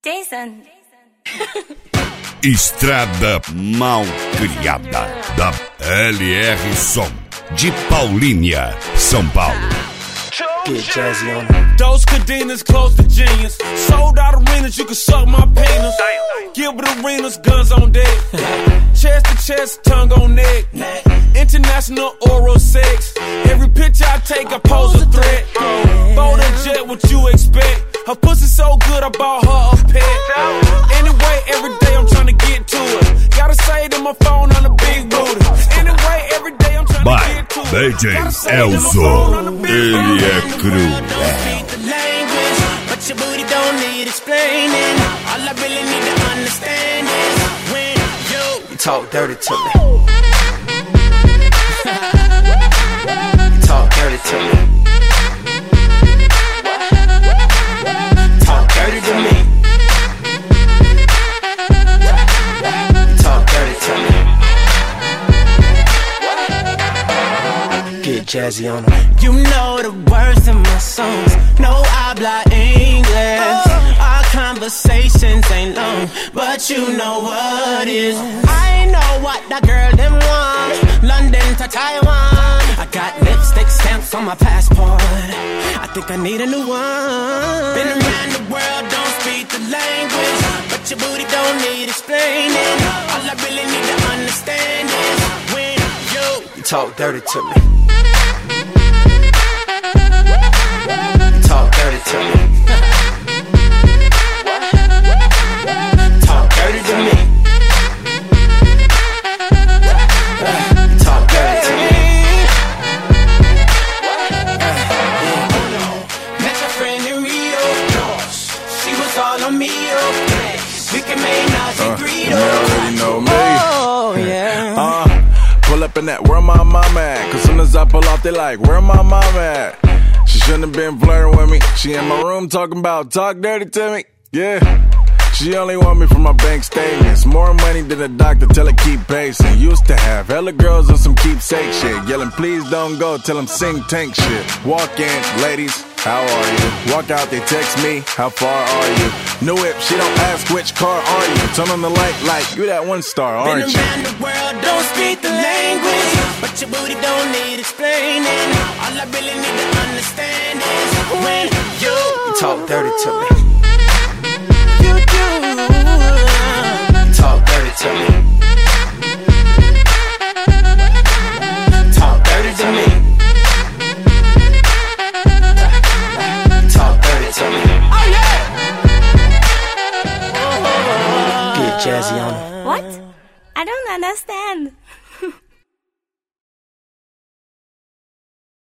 Jason. Estrada Mal Criada, da LR Som, de Paulínia, São Paulo. Get jazzy on it. Those cadenas close to genius. Sold out arenas, you can suck my penis. Gilbert Arenas, guns on deck. Chest to chest, tongue on neck. International oral sex. Every picture I take, I pose a threat. Bold and jet, what you expect? Her pussy so good, I bought her a pet. Anyway, every day I'm trying to get to it. Gotta say it in my phone on the big booty. Anyway, every day I'm trying to get to it. DJ Elzo, ele é cruel. But your booty don't need explaining. All I really need to understand is when You talk dirty to me. You talk dirty to me. Talk dirty to me. You talk dirty to me. Get jazzy on them. you know the words of my songs. No habla English. Our conversations ain't long, but you know what is. I know what that girl them want. London to Taiwan. I got lipstick stamps on my passport. I think I need a new one. Been around the world, don't speak the language, but your booty don't need explaining. All I really need to understand is when you talk dirty to me. You talk dirty to me. Talk dirty to me. You talk dirty to me. Met a friend in Rio. She was all on me. We can make nothing greedo. You already know me. Oh yeah. Pull up in that, where my mama at? Cause soon as I pull off, they like, where my mama at? She shouldn't have been flirting with me. She in my room talking about, talk dirty to me. Yeah. She only want me for my bank statements. More money than a doctor, tell her keep pacing. Used to have hella girls on some keepsake shit. Yelling, please don't go, tell them sing tank shit. Walk in, ladies, how are you? Walk out, they text me, how far are you? New whip, she don't ask which car are you? Turn on the light like, you that one star, aren't you? Been around the world, don't speak the language, but your booty don't need explaining. All I really need to understand is when you talk dirty to me. You do. Talk dirty to me. Talk dirty to me. Talk dirty to me. Oh yeah. Get jazzy on it. What? I don't understand.